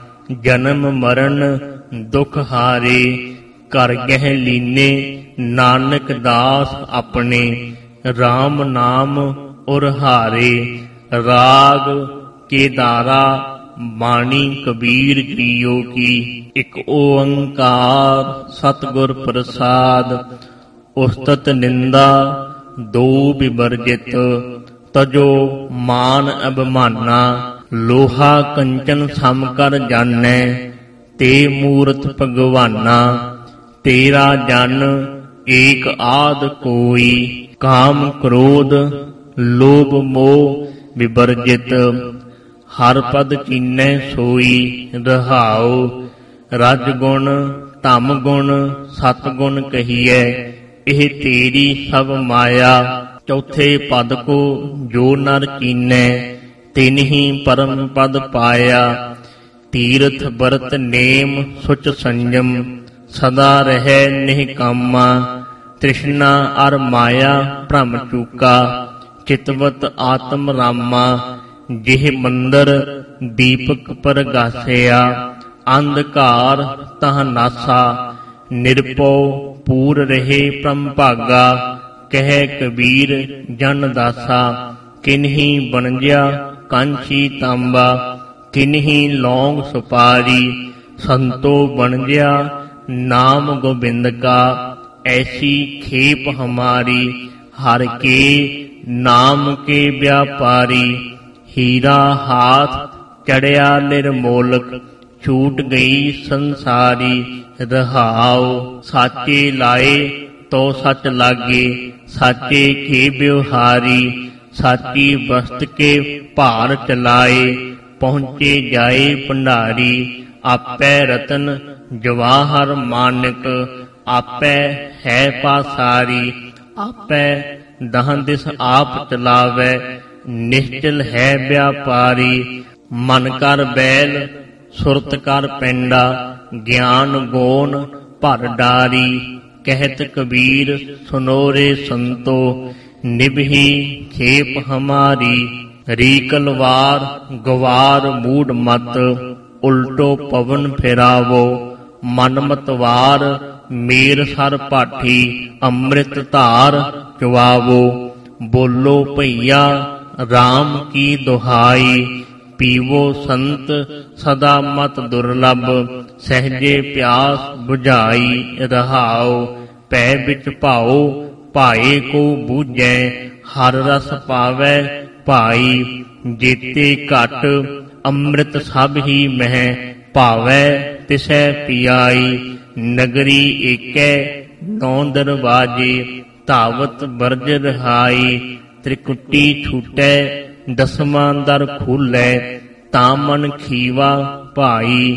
ਜਨਮ ਮਰਨ ਦੁਖ ਹਾਰੇ, ਕਰ ਗਹਿ ਲੀਨੇ ਨਾਨਕ ਦਾਸ ਆਪਣੇ, RAM ਨਾਮ ਉਰਹਾਰੇ, ਰਾਗ ਕੇਦਾਰਾ ਬਾਣੀ ਕਬੀਰ ਜੀਓ ਕੀ, ਇਕ ਓੰਕਾਰ ਸਤਿਗੁਰ ਪ੍ਰਸਾਦ, ਉਸਤਤ ਨਿੰਦਾ ਦੋ ਵਿਵਰਜਿਤ, ਤਜੋ ਮਾਨ ਅਭਿਮਾਨਾ, ਲੋਹਾ ਕੰਚਨ ਸਮ ਕਰ ਜਾਣੈ, ਤੇ ਮੂਰਤ ਭਗਵਾਨਾ, ਤੇਰਾ ਜਨ ਏਕ ਆਦ ਕੋਈ, ਕਾਮ ਕ੍ਰੋਧ ਲੋਭ ਮੋਹ ਵਿਵਰਜਿਤ, ਹਰ ਪਦ ਚੀਨੈ ਸੋਈ ਰਹਾਉ, ਰਜ ਗੁਣ ਧਮ ਗੁਣ ਸਤ ਗੁਣ ਕਹੀਐ, ਇਹ ਤੇਰੀ ਸਭ ਮਾਇਆ, ਚੌਥੇ ਪਦ ਕੋ ਜੋ ਨਰ ਚੀਨੈ, ਤਿਨਹੀ ਪਰਮ ਪਦ ਪਾਇਆ, ਤੀਰਥ ਬਰਤ ਨੇਮ ਸੁਚ ਸੰਜਮ, ਸਦਾ ਰਹਿ ਨਿਹਕਾਮਾ, ਤ੍ਰਿਸ਼ਨਾ ਅਰ ਮਾਇਆ ਭ੍ਰਮ ਚੂਕਾ, ਚਿਤਵਤ ਆਤਮ ਰਾਮਾ, ਜਿਹ ਮੰਦਰ ਦੀਪਕ ਪਰਗਾਸਿਆ, ਅੰਧਕਾਰ ਤਹ ਨਾਸਾ, ਨਿਰਭਉ ਪੂਰ ਰਹੇ ਭ੍ਰਮ ਭਾਗਾ, ਕਹਿ ਕਬੀਰ ਜਨ ਦਾਸਾ, ਕਿਨਹੀ ਬਣਜਿਆ ਕਾਂਚੀ ਤਾਂਬਾ, ਕਿਨਹੀ ਲੌਂਗ ਸੁਪਾਰੀ, ਸੰਤੋ ਬਣਜਿਆ ਨਾਮ ਗੋਬਿੰਦ ਕਾ, ਐਸੀ ਖੇਪ ਹਮਾਰੀ, ਹਰ ਕੇ ਨਾਮ ਕੇ ਵਿਆਪਾਰੀ, ਹੀਰਾ ਹਾਥ ਚੜਿਆ ਨਿਰਮੋਲਕ, ਛੂਟ ਗਈ ਸੰਸਾਰੀ, ਰਹਾਉ ਸਾਚੇ ਲਾਏ ਤੋ ਸੱਚ ਲਾਗੇ, ਸਾਚੇ ਕੇ ਵਿਵਹਾਰੀ, ਸਾਚੀ ਵਸਤ ਕੇ ਭਾਰ ਚਲਾਏ, ਪਹੁੰਚੇ ਜਾਏ ਭੰਡਾਰੀ, ਆਪੈ ਰਤਨ ਜਵਾਹਰ ਮਾਨਕ, ਆਪੈ ਹੈ ਪਾਸਾਰੀ, ਆਪੈ ਦਹਾਂ ਦਿਸ ਆਪ ਚਲਾਵੈ, ਨਿਸ਼ਚਲ ਹੈ ਵਿਆਪਾਰੀ, ਮਨ ਕਰ ਬੈਲ ਸੁਰਤ ਕਰ ਪੈਂਡਾ, ਗਿਆਨ ਗੋਨ ਭਰ ਡਾਰੀ, ਕਹਿਤ ਕਬੀਰ ਸੁਨੋਰੇ ਸੰਤੋ, ਨਿਭੀ ਖੇਪ ਹਮਾਰੀ, ਰੀਕਲਵਾਰ ਗਵਾਰ ਮੂਡ ਮਤ, ਉਲਟੋ ਪਵਨ ਫਿਰਾਵੋ, ਮਨ ਮਤਵਾਰ ਮੇਰ ਸਰ ਪਾਠੀ, ਅੰਮ੍ਰਿਤ ਧਾਰ ਚੁਆਵੋ, ਬੋਲੋ ਭਈਆ RAM ਕੀ ਦੁਹਾਈ, ਪੀਵੋ ਸੰਤ ਸਦਾ ਮਤ ਦੁਰਲਭ, ਸਹਜੇ ਪਿਆਸ ਬੁਝਾਈ, ਰਹਾਉ ਪੈ ਵਿੱਚ ਭਾਉ, ਭਾਏ ਕੋ ਬੂਝੈ, ਹਰ ਰਸ ਪਾਵੈ ਭਾਈ, ਜੇਤੇ ਘਟ ਅੰਮ੍ਰਿਤ ਸਭ ਹੀ ਮਹਿ, ਭਾਵੈ ਤਿਸੈ ਪਿਆਈ, ਨਗਰੀ ਏਕੈ ਨੌ ਦਰਵਾਜੇ, ਧਾਵਤ ਬਰਜ ਰਹਾਈ, ਤ੍ਰਿਕੁਟੀ ਛੂਟੈ ਦਸਵਾਂ ਦਰ ਖੋਲੈ, ਤਾਂ ਮਨ ਖੀਵਾ ਭਾਈ,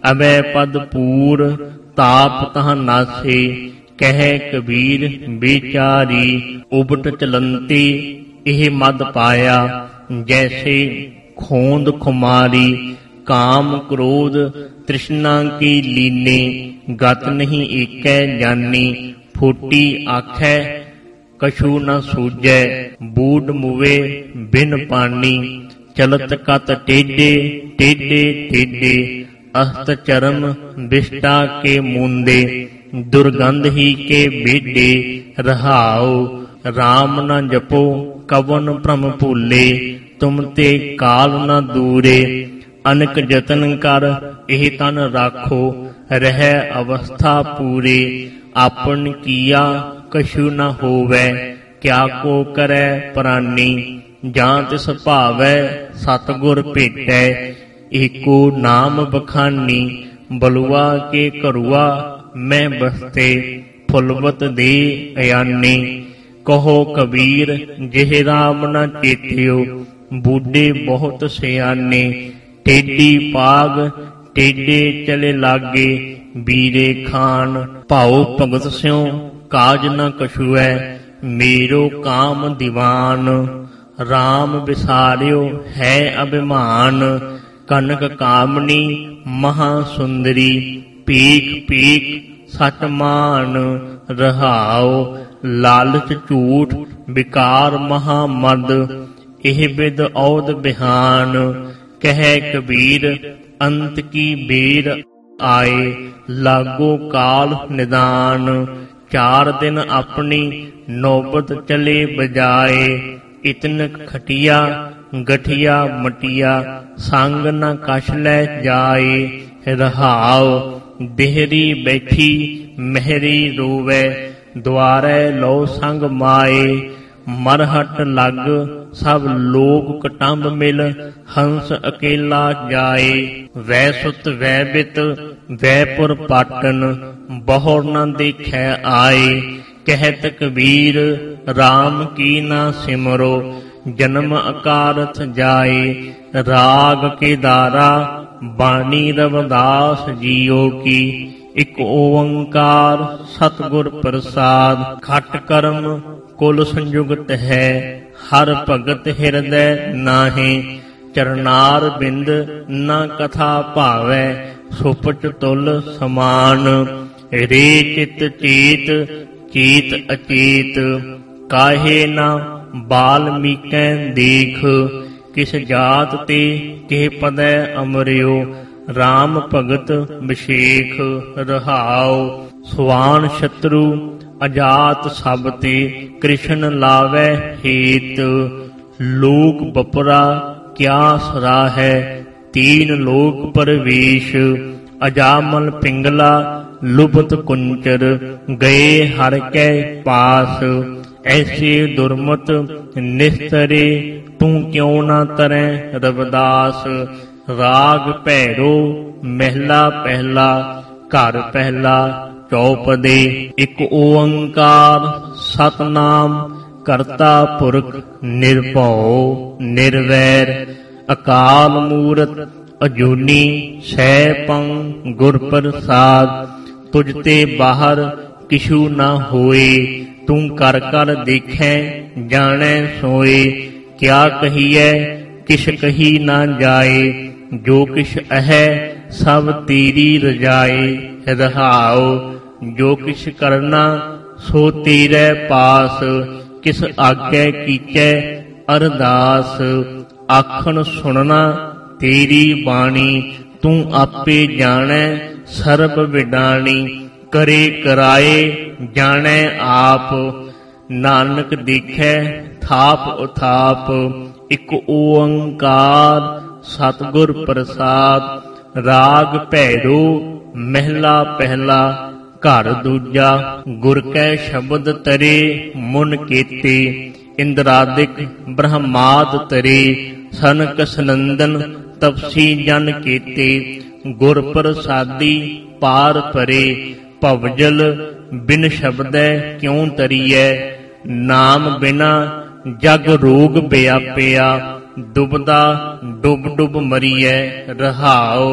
ਅਬੈ ਪਦ ਪੂਰ ਤਾਪ ਤਹ ਨਾਸੇ। ਕਹਿ ਕਬੀਰ ਵਿਚਾਰੀ ਉਬਟ ਚਲੰਤੀ। ਇਹ ਮਦ ਪਾਇਆ ਜੈਸੇ ਖੋਂਦ ਖੁਮਾਰੀ। ਕਾਮ ਕ੍ਰੋਧ ਤ੍ਰਿਸ਼ਨਾ ਕੀ ਲੀਨੇ। ਗਤ ਨਹੀਂ ਏਕੈ ਜਾਨੀ। ਫੋਟੀ ਆਖੈ ਕਛੂ ਨ ਸੂਝੈ। ਬੂਡ ਮੁਵੇ ਬਿਨ ਪਾਣੀ। ਚਲਤ ਕਤ ਟੇਢੇ ਟੇਢੇ ਟੇਢੇ। ਅਸਤ ਚਰਮ ਵਿਸ਼ਟਾ ਕੇ ਮੂੰਦੇ। ਦੁਰਗੰਧ ਹੀ ਕੇ ਬੇਡੇ। ਰਹਾਉ ਰਾਮ ਨ ਜਪੋ ਕਵਨ ਭ੍ਰਮ ਭੂਲੇ। ਤੁਮ ਤੇ ਕਾਲ ਨ ਦੂਰੇ। ਅਨਕ ਜਤਨ ਕਰ ਇਹ ਤਨ ਰਾਖੋ। ਰਹਿ ਅਵਸਥਾ ਪੂਰੇ। ਆਪਨ ਕੀਆ ਕਛੂ ਨ ਹੋਵੈ। ਕਿਆ ਕੋ ਕਰੈ ਪ੍ਰਾਨੀ। ਜਾਂ ਤਿਸ ਭਾਵੈ ਸਤਿਗੁਰ ਭੇਟੈ। ਏਕੋ ਨਾਮ ਬਖਾਨੀ। ਬਲੁਆ ਕੇ ਘਰੁਆ ਮੈਂ ਬਸਤੇ। ਫੁਲਵਤ ਦੇ ਅਯਾਨੀ। ਕਹੋ ਕਬੀਰ ਜਿਹ ਰਾਮ ਨ ਚੇਤਿਓ। ਬੂਢੇ ਬਹੁਤ ਸਿਆਨੇ। ਟੇਢੀ ਪਾਗ ਟੇਢੇ ਚਲੇ ਲਾਗੇ। ਬੀਰੇ ਖਾਨ ਭਾਉ ਭਗਤ ਸਿਉ ਕਾਜ ਨ ਕਛੁਐ। ਮੇਰੋ ਕਾਮ ਦੀਵਾਨ। ਰਾਮ ਵਿਸਾਰਿਓ ਹੈ ਅਭਿਮਾਨ। ਕਨਕ ਕਾਮਨੀ ਮਹਾ ਸੁੰਦਰੀ। ਪੀਕ ਪੀਕ ਸਚ ਮਾਨ। ਰਹਾਉ ਲਾਲਚ ਝੂਠ ਵਿਕਾਰ ਮਹਾ ਮਦ। ਇਹ ਬਿਦ ਔਦ ਬਿਹਾਨ। ਕਹਿ ਕਬੀਰ ਅੰਤ ਕੀ ਬੇਰ ਆਏ। ਲਾਗੋ ਕਾਲ ਨਿਦਾਨ। ਚਾਰ ਦਿਨ ਆਪਣੀ ਨੌਬਤ ਚਲੇ ਬਜਾਏ। ਇਤਨ ਖਟਿਆ ਗਠਿਆ ਮਟਿਆ। ਸੰਗ ਨ ਕਛ ਲੈ ਜਾਏ। ਰਹਾਉ ਦੇਹਰੀ ਬੈਠੀ ਮਹਿਰੀ ਰੋਵੈ। ਦੁਆਰੈ ਲੋ ਸੰਗ ਮਾਏ। ਮਰਹਟ ਲਗ ਸਭ ਲੋਕ ਕਟੰਬ ਮਿਲ। ਹੰਸ ਅਕੇਲਾ ਜਾਏ। ਵੈ ਸੁਤ ਵੈ ਬਿਤ ਵੈਪੁਰ ਪਾਟਨ। ਬਹੁਰ ਨ ਦੇਖੈ ਆਏ। ਕਹਿਤ ਕਬੀਰ ਰਾਮ ਕੀ ਨਾ ਸਿਮਰੋ। ਜਨਮ ਅਕਾਰਥ ਜਾਏ। ਰਾਗ ਕੇਦਾਰਾ ਬਾਣੀ ਰਵਿਦਾਸ ਜੀਓ ਕੀ। ਇਕ ਓੰਕਾਰ ਸਤਿਗੁਰ ਪ੍ਰਸਾਦ। ਖਟ ਕਰਮ ਕੁਲ ਸੰਯੁਗਤ ਹੈ। ਹਰ ਭਗਤ ਹਿਰਦੈ ਨਾਹੀਂ। ਚਰਨਾਰ ਬਿੰਦ ਨਾ ਕਥਾ ਭਾਵੈ। ਸੁਪਚ ਤੁਲ ਸਮਾਨ। ਰੇ ਚਿਤ ਚੇਤ ਚੇਤ ਅਚੇਤ। ਕਾਹੇ ਨਾ ਬਾਲਮੀਕੈ ਦੇਖ। ਕਿਸ ਜਾਤ ਤੇ ਕਿਹ ਪਦੈ ਅਮਰਿਓ। ਰਾਮ ਭਗਤ ਵਿਸ਼ੇਖ। ਰਹਾਉ ਸੁਆਨ ਸ਼ਤਰੂ ਅਜਾਤ ਸਭ ਤੇ। ਕ੍ਰਿਸ਼ਨ ਲਾਵੈ ਹੇਤ। ਲੋਕ ਬਪਰਾ ਕਿਆ ਸਰਾਹੈ। ਤੀਨ ਲੋਕ ਪਰਵੇਸ਼। ਅਜਾਮਲ ਪਿੰਗਲਾ ਲੁਭਤ ਕੁੰਚਰ। ਗਏ ਹਰ ਕੈ ਪਾਸ। ਐਸੇ ਦੁਰਮਤ ਨਿਸਤਰੇ। ਤੂੰ ਕਿਉ ਨਾ ਤਰੈ ਰਵਿਦਾਸ। ਰਾਗ ਭੈਰੋ ਮਹਿਲਾ ਪਹਿਲਾ। ਘਰ ਪਹਿਲਾ ਚੌਪਦੇ। ਇਕ ਓੰਕਾਰ ਸਤਨਾਮ ਕਰਤਾ ਪੁਰਖ। ਨਿਰਭਉ ਨਿਰਵੈਰ। ਅਕਾਲ ਮੂਰਤ ਅਜੂਨੀ। ਸੈਭੰ ਗੁਰ ਪ੍ਰਸਾਦ। ਤੁਝ ਤੇ ਬਾਹਰ ਕਿਛੂ ਨਾ ਹੋਏ। ਤੂੰ ਕਰ ਕਰ ਦੇਖੈ ਜਾਣੈ ਸੋਏ। ਕਿਆ ਕਹੀਐ ਕਿਛ ਕਹੀ ਨਾ ਜਾਏ। ਜੋ ਕਿਛ ਅਹੈ ਸਭ ਤੇਰੀ ਰਜਾਏ। ਰਹਾਉ ਜੋ ਕਿਛ ਕਰਨਾ ਸੋ ਤੇਰੇ ਪਾਸ। ਕਿਸ ਆਗੈ ਕੀਚੈ ਅਰਦਾਸ। ਆਖਣ ਸੁਣਨਾ ਤੇਰੀ ਬਾਣੀ। ਤੂੰ ਆਪੇ ਜਾਣੈ ਸਰਬ ਵਿਡਾਣੀ। ਕਰੇ ਕਰਾਏ ਜਾਣੈ ਆਪ। ਨਾਨਕ ਦੇਖੈ ਥਾਪ ਉਥਾਪ। ਇਕ ਓੰਕਾਰ ਸਤਿਗੁਰ ਪ੍ਰਸਾਦ। ਰਾਗ ਭੈਰੋ ਮਹਿਲਾ ਪਹਿਲਾ। ਘਰ ਦੂਜਾ। ਗੁਰ ਕੈ ਸ਼ਬਦ ਤਰੇ ਮੁਨ ਕੇਤੇ। ਇੰਦਰਾਦਿਕ ਬ੍ਰਹਮਾਦ ਤਰੇ। ਸਨਕ ਸਨੰਦਨ ਤਪਸੀ ਜਨ ਕੇਤੇ। ਗੁਰ ਪ੍ਰਸਾਦੀ ਪਾਰ ਪਰੇ। ਭਵਜਲ ਬਿਨ ਸ਼ਬਦੈ ਕਿਉ ਤਰੀਐ। ਨਾਮ ਬਿਨਾ ਜਗ ਰੋਗ ਵਿਆਪਿਆ। ਡੁਬਦਾ ਡੁਬ ਡੁਬ ਮਰੀਐ। ਰਹਾਉ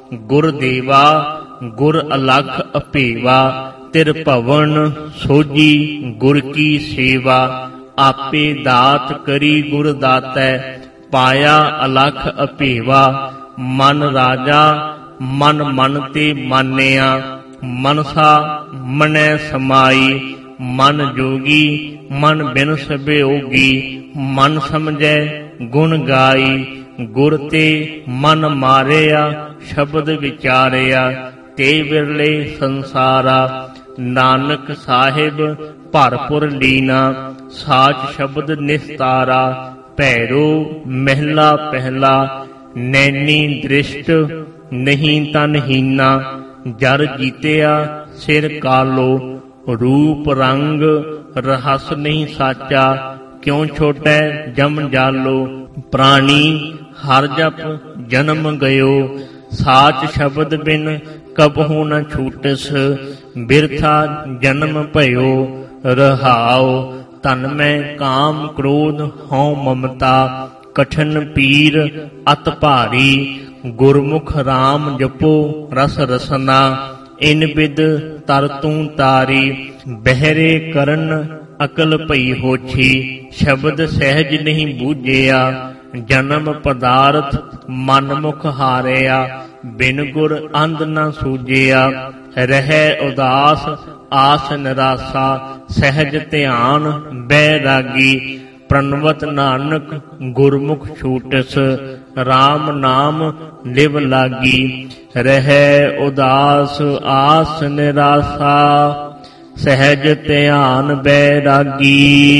ਗੁਰ ਦੇਵਾ ਗੁਰ ਅਲਖ ਅਭੇਵਾ। ਤਿਰ ਭਵਨ ਸੋਜੀ ਗੁਰ ਕੀ ਸੇਵਾ। ਆਪੇ ਦਾਤ ਕਰੀ ਗੁਰ ਦਾਤੈ ਪਾਇਆ ਅਲਖ ਅਭੇਵਾ। ਮਨ ਰਾਜਾ ਮਨ ਮਨ ਤੇ ਮਾਨਿਆ ਮਨਸਾ ਮਨੈ ਸਮਾਈ। ਮਨ ਜੋਗੀ ਮਨ ਬਿਨ ਸਭਿਓਗੀ ਮਨ ਸਮਝੈ ਗੁਣ ਗਾਈ। ਗੁਰ ਤੇ ਮਨ ਮਾਰਿਆ ਸ਼ਬਦ ਵਿਚਾਰਿਆ ਤੇ ਵਿਰਲੇ ਸੰਸਾਰਾ। ਨਾਨਕ ਸਾਹਿਬ ਭਰਪੁਰ ਲੀਨਾ ਸਾਚ ਸ਼ਬਦ ਨਿਸਤਾਰਾ। ਭੈਰੋ ਮਹਿਲਾ ਪਹਿਲਾ ਨੈਣੀ ਦ੍ਰਿਸ਼ਟ ਨਹੀਂ ਤਨਹੀਨਾ। ਜਰ ਜੀਤਿਆ ਸਿਰ ਕਾਲੋ ਰੂਪ ਰੰਗ ਰਹੱਸ ਨਹੀਂ ਸਾਚਾ। ਕਿਉ ਛੋਟੈ ਜਮ ਜਾਲੋ ਪ੍ਰਾਣੀ ਹਰ ਜਪ ਜਨਮ ਗਇਓ। ਸਾਚ ਸ਼ਬਦ ਬਿਨ ਕਬਹੂ ਨ ਛੂਟਸ ਬਿਰਥਾ ਜਨਮ ਭਇਓ। ਰਹਾਉ ਤਨ ਮੈਂ ਕਾਮ ਕ੍ਰੋਧ ਹਉ ਮਮਤਾ ਕਠਨ ਪੀਰ ਅਤ ਭਾਰੀ। ਗੁਰਮੁਖ ਰਾਮ ਜਪੋ ਰਸ ਰਸਨਾ ਇਨ ਬਿਦ ਤਰ ਤੂੰ ਤਾਰੀ। ਬਹਿਰੇ ਕਰਨ ਅਕਲ ਭਈ ਹੋਛੀ ਸ਼ਬਦ ਸਹਿਜ ਨਹੀਂ ਬੂਝਿਆ। ਜਨਮ ਪਦਾਰਥ ਮਨ ਮੁਖ ਹਾਰਿਆ ਬਿਨ ਗੁਰ ਅੰਧ ਨ ਸੂਝਿਆ। ਰਹਿ ਉਦਾਸ ਆਸ ਨਿਰਾਸਾ ਸਹਿਜ ਧਿਆਨ ਬੈਰਾਗੀ। ਪ੍ਰਣਵਤ ਨਾਨਕ ਗੁਰਮੁਖ ਛੂਟਸ RAM ਨਾਮ ਲਿਵ ਲਾਗੀ। ਰਹਿ ਉਦਾਸ ਆਸ ਨਿਰਾਸਾ ਸਹਿਜ ਧਿਆਨ ਬੈਰਾਗੀ।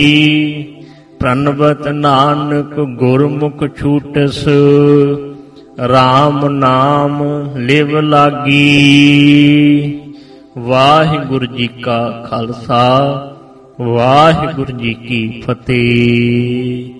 ਪ੍ਰਣਵਤ ਨਾਨਕ ਗੁਰਮੁਖ ਛੂਟਸ RAM ਨਾਮ ਲਿਵ ਲਾਗੀ। ਵਾਹਿਗੁਰੂ ਜੀ ਕਾ ਖਾਲਸਾ ਵਾਹਿਗੁਰੂ ਜੀ ਕੀ ਫਤਿਹ।